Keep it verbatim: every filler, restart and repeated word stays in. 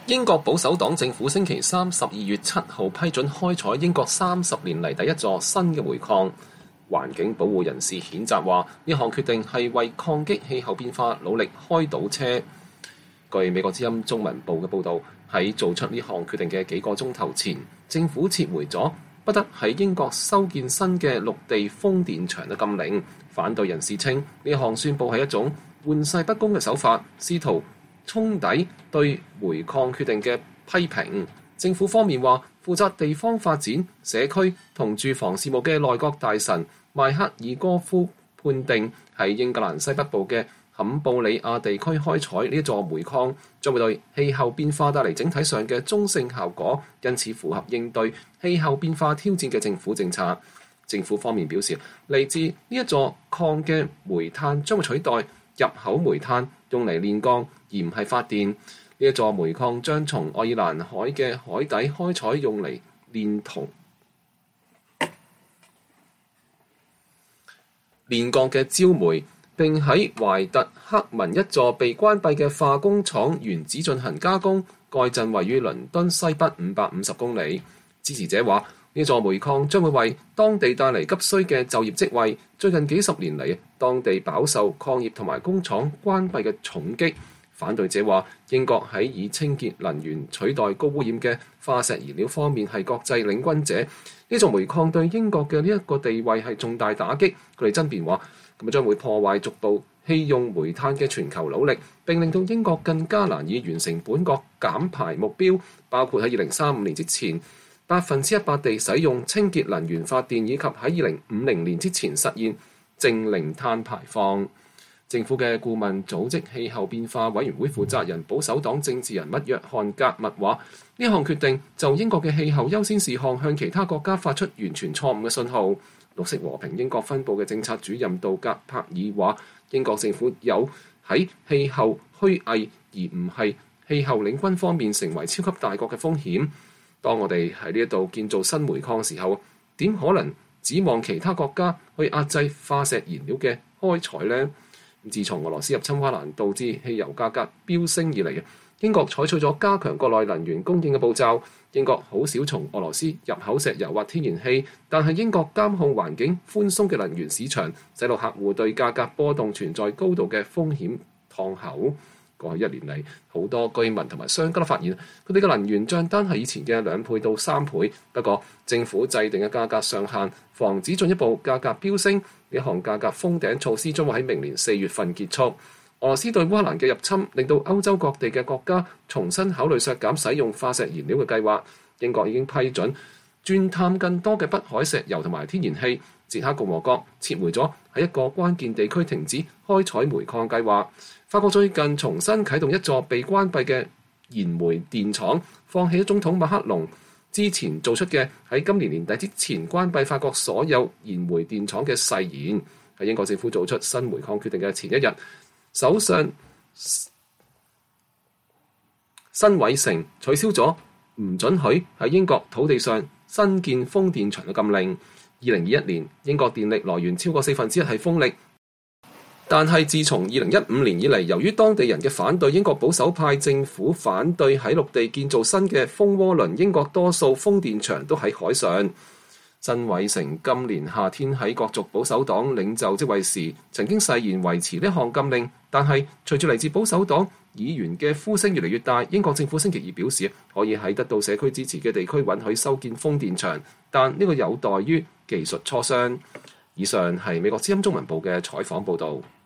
英國保守黨政府星期三十二月七號批准開採英國三十年嚟第一座新嘅煤礦。環境保護人士譴責話，呢項決定係為抗擊氣候變化努力開倒車。據美國之音中文部嘅報導，喺做出呢項決定嘅幾個鐘頭前，政府撤回咗不得喺英國修建新嘅陸地風電場嘅禁令。反對人士稱呢項宣佈係一種玩世不恭嘅手法，試圖沖抵對煤礦決定嘅批評。政府方面話，負責地方發展、社區同住房事務嘅內閣大臣邁克爾戈夫判定喺英格蘭西北部嘅坎布里亞地區開採呢座煤礦將會對氣候變化帶嚟整體上嘅中性效果，因此符合應對氣候變化挑戰嘅政府政策。政府方面表示，嚟自呢一座礦嘅煤炭將會取代入口煤炭，用嚟煉鋼而唔係發電。呢一座煤礦將從愛爾蘭海嘅海底開採，用嚟煉銅、煉鋼嘅焦煤，並喺懷特克文一座被關閉嘅化工廠原址進行加工。該鎮位於倫敦西北五百五十公里。支持者話，呢座煤礦將會為當地帶嚟急需嘅就業職位。最近幾十年嚟，當地飽受礦業同埋工廠關閉嘅重擊。反對者話，英國喺以清潔能源取代高污染嘅化石燃料方面係國際領軍者。呢座煤礦對英國嘅呢一個地位係重大打擊。佢哋爭辯話，咁將會破壞逐步棄用煤炭嘅全球努力，並令到英國更加難以完成本國減排目標，包括喺二零三五年之前百分之一百地使用清潔能源發電，以及喺二零五零年之前實現淨零碳排放。政府嘅顧問組織氣候變化委員會負責人保守黨政治人物約翰格密話，呢項決定就英國嘅氣候優先事項向其他國家發出完全錯誤嘅信號。綠色和平英國分部嘅政策主任杜格柏爾話，英國政府有喺氣候虛偽而唔係氣候領軍方面成為超級大國嘅風險。當我哋喺呢一度建造新煤礦嘅時候，點可能指望其他國家去壓制化石燃料嘅開採呢？自從俄羅斯入侵烏克蘭導致汽油價格飆升以嚟，英國採取咗加強國內能源供應嘅步驟。英國好少從俄羅斯入口石油或天然氣，但係英國監控環境寬鬆嘅能源市場，使到客戶對價格波動存在高度嘅風險敞口。過去一年嚟，好多居民同埋商家都發現，佢哋嘅能源帳單係以前嘅兩倍到三倍。不過，政府制定嘅價格上限，防止進一步價格飆升。呢項價格封頂措施將會喺明年四月份結束。俄羅斯對烏克蘭嘅入侵，令到歐洲各地嘅國家重新考慮削減使用化石燃料嘅計劃。英國已經批准鑽探更多嘅北海石油同埋天然氣。捷克共和國撤回咗喺一個關鍵地區停止開採煤礦計劃。法國最近重新啟動一座被關閉嘅燃煤電廠，放棄咗總統馬克龍之前做出嘅喺今年年底之前關閉法國所有燃煤電廠嘅誓言。喺英國政府做出新煤礦決定嘅前一日，首相辛偉誠取消咗唔准許喺英國土地上新建風電場嘅禁令。二零二一年，英國電力來源超過四分之一係風力，但係自從二零一五年以嚟，由於當地人嘅反對，英國保守派政府反對喺陸地建造新嘅風渦輪，英國多數風電場都喺海上。辛偉誠今年夏天喺角逐保守黨領袖職位時，曾經誓言維持呢項禁令，但係隨住嚟自保守黨議員嘅呼聲越嚟越大，英國政府星期二表示可以喺得到社區支持嘅地區允許修建風電場，但呢個有待於技術磋商。以上係美國之音中文部嘅採訪報導。